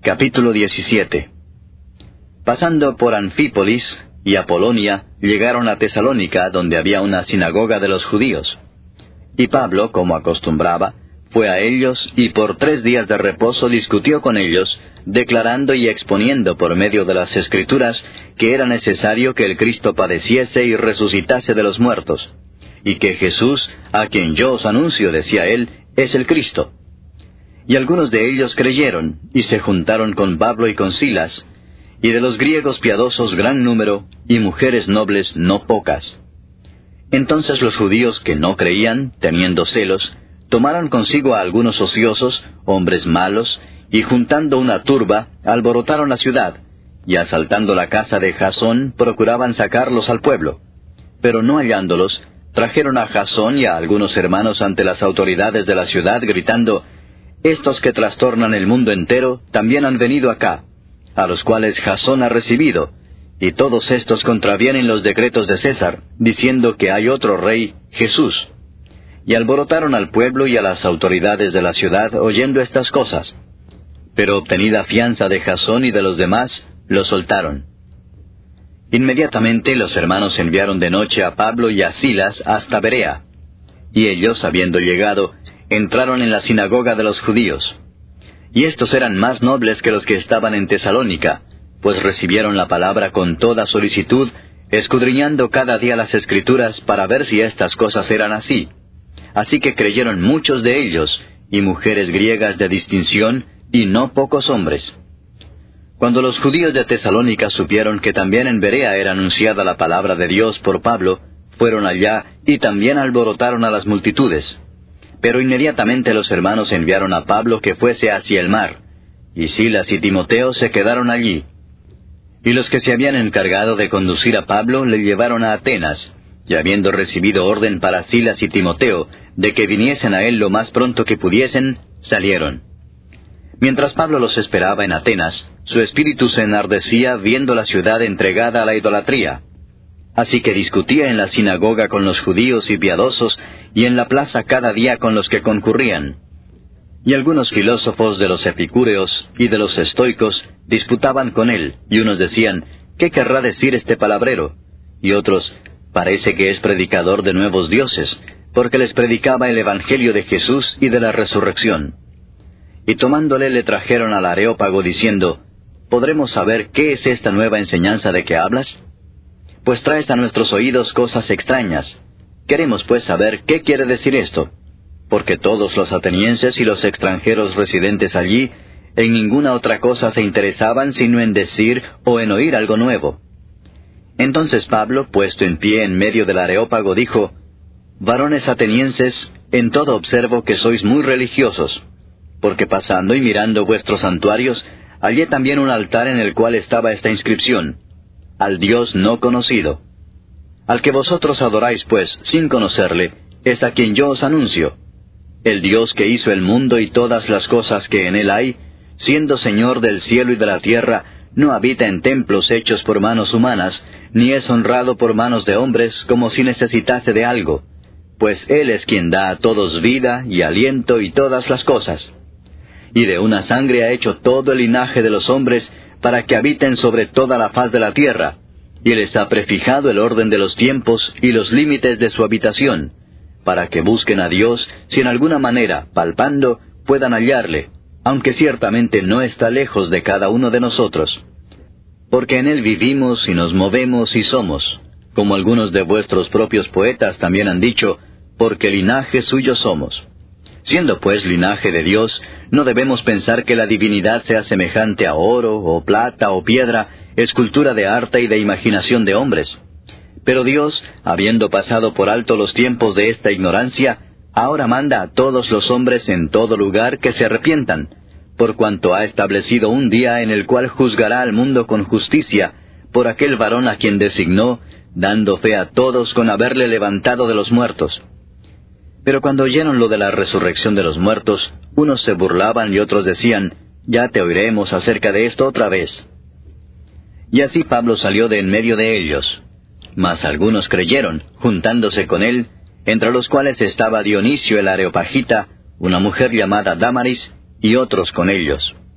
Capítulo 17. Pasando por Anfípolis y Apolonia, llegaron a Tesalónica, donde había una sinagoga de los judíos. Y Pablo, como acostumbraba, fue a ellos y por 3 días de reposo discutió con ellos, declarando y exponiendo por medio de las Escrituras que era necesario que el Cristo padeciese y resucitase de los muertos, y que Jesús, a quien yo os anuncio, decía él, es el Cristo. Y algunos de ellos creyeron, y se juntaron con Pablo y con Silas, y de los griegos piadosos gran número, y mujeres nobles no pocas. Entonces los judíos que no creían, teniendo celos, tomaron consigo a algunos ociosos, hombres malos, y juntando una turba, alborotaron la ciudad, y asaltando la casa de Jasón, procuraban sacarlos al pueblo. Pero no hallándolos, trajeron a Jasón y a algunos hermanos ante las autoridades de la ciudad, gritando: «Estos que trastornan el mundo entero también han venido acá, a los cuales Jasón ha recibido, y todos estos contravienen los decretos de César, diciendo que hay otro rey, Jesús». Y alborotaron al pueblo y a las autoridades de la ciudad oyendo estas cosas. Pero obtenida fianza de Jasón y de los demás, lo soltaron. Inmediatamente los hermanos enviaron de noche a Pablo y a Silas hasta Berea. Y ellos, habiendo llegado, entraron en la sinagoga de los judíos. Y estos eran más nobles que los que estaban en Tesalónica, pues recibieron la palabra con toda solicitud, escudriñando cada día las Escrituras para ver si estas cosas eran así. Así que creyeron muchos de ellos, y mujeres griegas de distinción, y no pocos hombres. Cuando los judíos de Tesalónica supieron que también en Berea era anunciada la palabra de Dios por Pablo, fueron allá y también alborotaron a las multitudes. Pero inmediatamente los hermanos enviaron a Pablo que fuese hacia el mar, y Silas y Timoteo se quedaron allí. Y los que se habían encargado de conducir a Pablo le llevaron a Atenas, y habiendo recibido orden para Silas y Timoteo de que viniesen a él lo más pronto que pudiesen, salieron. Mientras Pablo los esperaba en Atenas, su espíritu se enardecía viendo la ciudad entregada a la idolatría. Así que discutía en la sinagoga con los judíos y piadosos, y en la plaza cada día con los que concurrían. Y algunos filósofos de los epicúreos y de los estoicos disputaban con él, y unos decían: «¿Qué querrá decir este palabrero?». Y otros: «Parece que es predicador de nuevos dioses», porque les predicaba el evangelio de Jesús y de la resurrección. Y tomándole le trajeron al Areópago diciendo: «¿Podremos saber qué es esta nueva enseñanza de que hablas? Pues traes a nuestros oídos cosas extrañas. Queremos pues saber qué quiere decir esto, porque todos los atenienses y los extranjeros residentes allí en ninguna otra cosa se interesaban sino en decir o en oír algo nuevo». Entonces Pablo, puesto en pie en medio del Areópago, dijo: «Varones atenienses, en todo observo que sois muy religiosos, porque pasando y mirando vuestros santuarios, hallé también un altar en el cual estaba esta inscripción: Al Dios no conocido. Al que vosotros adoráis, pues, sin conocerle, es a quien yo os anuncio. El Dios que hizo el mundo y todas las cosas que en él hay, siendo Señor del cielo y de la tierra, no habita en templos hechos por manos humanas, ni es honrado por manos de hombres como si necesitase de algo, pues Él es quien da a todos vida y aliento y todas las cosas. Y de una sangre ha hecho todo el linaje de los hombres para que habiten sobre toda la faz de la tierra, y les ha prefijado el orden de los tiempos y los límites de su habitación, para que busquen a Dios si en alguna manera, palpando, puedan hallarle, aunque ciertamente no está lejos de cada uno de nosotros. Porque en Él vivimos y nos movemos y somos, como algunos de vuestros propios poetas también han dicho, porque linaje suyo somos. Siendo pues linaje de Dios, no debemos pensar que la divinidad sea semejante a oro, o plata, o piedra, escultura de arte y de imaginación de hombres. Pero Dios, habiendo pasado por alto los tiempos de esta ignorancia, ahora manda a todos los hombres en todo lugar que se arrepientan, por cuanto ha establecido un día en el cual juzgará al mundo con justicia, por aquel varón a quien designó, dando fe a todos con haberle levantado de los muertos. Pero cuando oyeron lo de la resurrección de los muertos, unos se burlaban y otros decían: «Ya te oiremos acerca de esto otra vez». Y así Pablo salió de en medio de ellos. Mas algunos creyeron, juntándose con él, entre los cuales estaba Dionisio el Areopagita, una mujer llamada Dámaris, y otros con ellos.